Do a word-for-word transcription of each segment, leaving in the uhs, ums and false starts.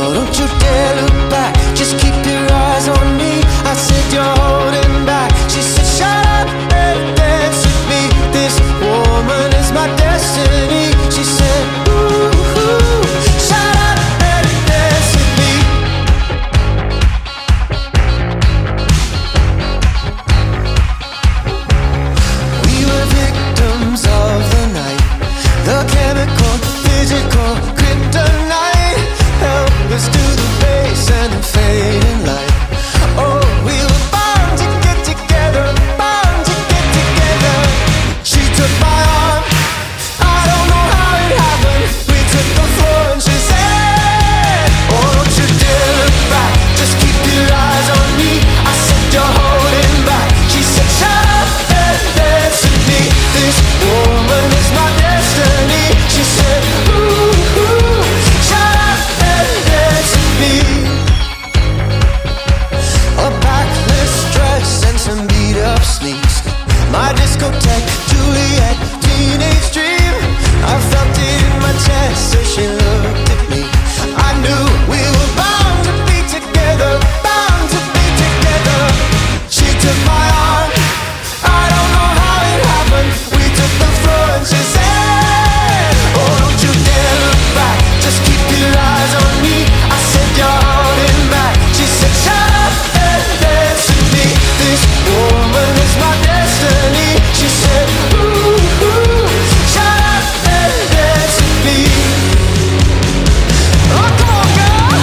Oh, don't you dare look back, just keep your eyes on me. I said you're holding back. She said shut up and dance with me. This woman is my destiny. She said ooh, ooh, shut up and dance with me. We were victims of the night, the chemical, physical, kryptonite. Help us to the base and the fading light. Oh, we were bound to get together, bound to get together. She took my arm, I don't know how it happened. We took the floor and she said, oh, don't you dare look back, just keep your eyes on me. I said you're holding back. She said shut up and dance with me. This woman is my destiny. She said ooh, ooh, shut up and dance with me. A backless dress and some beat up sneaks. My discotheque, Juliet, teenage dream. I felt it in my chest as she looked at me. I knew we were bound to be together, bound to be together. She took my arm, I don't know how it happened. We took the floor and she said, oh, don't you dare look back, just keep your eyes on me. I said you're holding back. She said shut up and dance with me. This woman is my destiny. She said ooh, ooh, shut up and dance with me. Oh, come on, girl.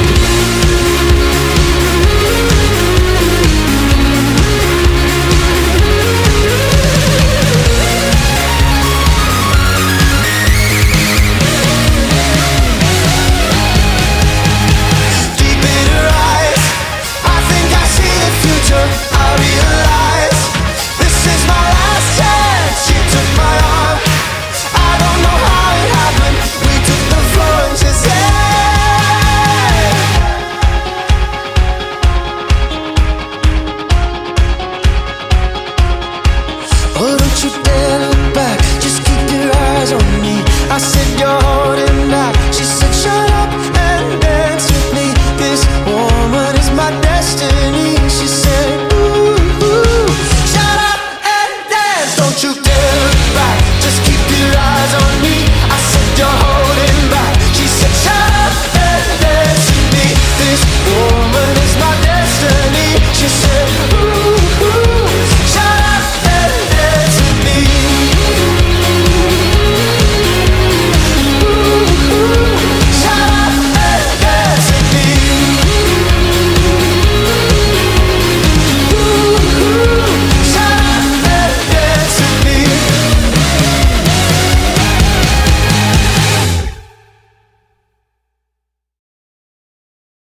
Deep in her eyes, I think I see the future. I realize this is my last chance. She took my arm, I don't know how it happened. We took the floor and she said, oh, don't you dare look back, just keep your eyes on me. I said you're holding back.